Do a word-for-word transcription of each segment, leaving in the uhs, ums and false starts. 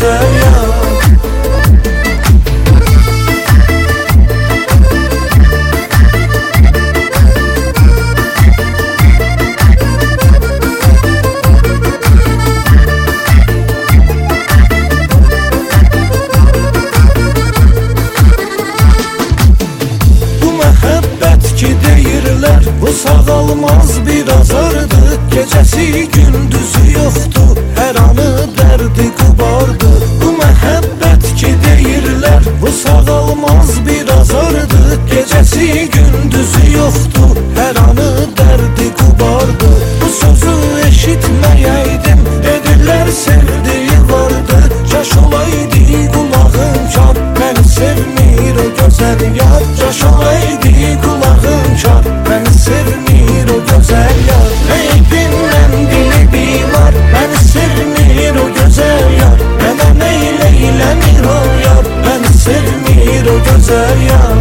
gözəl yar. Ki deyirlər bu sağalmaz bir azardı, gecəsi gündüzü yoxdur, hər anı dərdi qubardı. Bu məhəbbət ki deyirlər bu sağalmaz bir azardı, gecəsi gündüzü yoxdur, hər anı dərdi qubardı. Bu sözü eşitməyəydim, edirlər sevdiyi vardı, kaş olaydı qulağım kar, məni sevmir o gözəl yar. Kaş olaydı qulağım kar, məni sevmir o gözəl yar. Qeybimdən dili bimar, məni sevmir o gözəl yar. Mənə neylə eləmir o yar, məni sevmir o gözəl yar.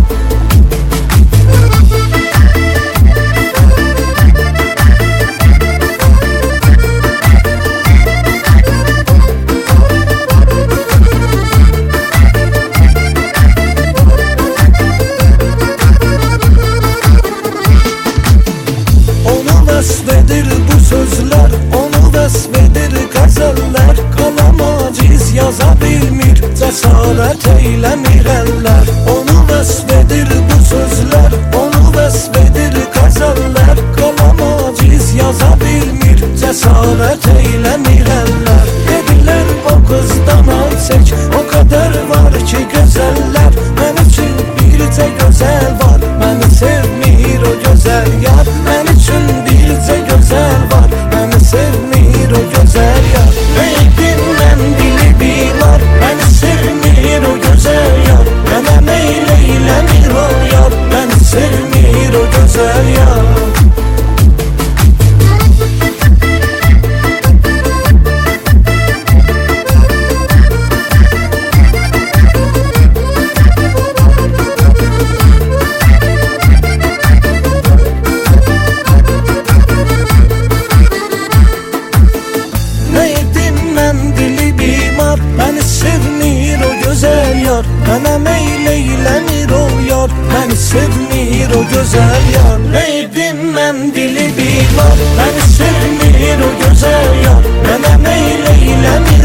Vəsfedir bu sözlər, onu vəsfedir qəzəllər. Qalam aciz yaza bilmir, cəsarət eyləmir əllər. Onu vəsfedir bu sözlər, onu vəsfedir qəzəllər. Qalam aciz yaza bilmir, cəsarət eyləmir əllər. Dedilər o qızdan al çək, o qədər var ki gözəllər. Mən üçün bircə gözəl var, məni sevmir o gözəl yar. Mən üçün bircə gözəl var, məni sevmir o gözəl yar. Qeybimdən dili bimar, məni sevmir o gözəl yar. Mənə meyl eyləmir o yar, məni sevmir o gözəl yar. Məni sevmir o gözəl yar, mənə meyl eyləmir o yar, məni sevmir o gözəl yar. Qeybimdən dili bimar, məni sevmir o gözəl yar, mənə meyl eyləmir